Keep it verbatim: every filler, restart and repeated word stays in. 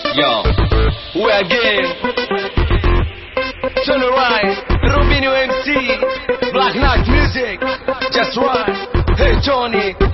Yo, we again. Turn right, Rubinho M C, Black Knight Music, just right. Hey Tony.